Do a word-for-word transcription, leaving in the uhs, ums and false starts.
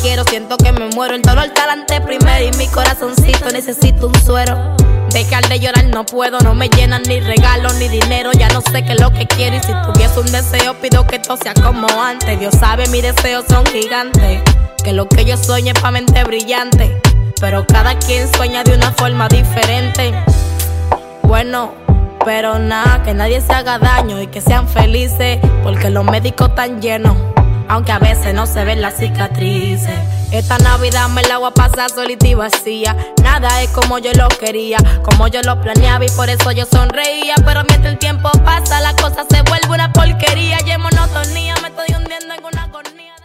quiero, siento que me muero. El dolor talante primero y mi corazoncito necesita un suero. Dejar de llorar no puedo, no me llenan ni regalos ni dinero. Ya no sé qué es lo que quiero y si tuviese un deseo pido que todo sea como antes. Dios sabe mis deseos son gigantes, que lo que yo sueño es pa' mente brillante, pero cada quien sueña de una forma diferente. Bueno, pero nada, que nadie se haga daño y que sean felices, porque los médicos están llenos, aunque a veces no se ven las cicatrices. Esta Navidad me la voy a pasar solita y vacía. Nada es como yo lo quería, como yo lo planeaba y por eso yo sonreía. Pero mientras el tiempo pasa, la cosa se vuelve una porquería y en monotonía me estoy hundiendo en una agonía.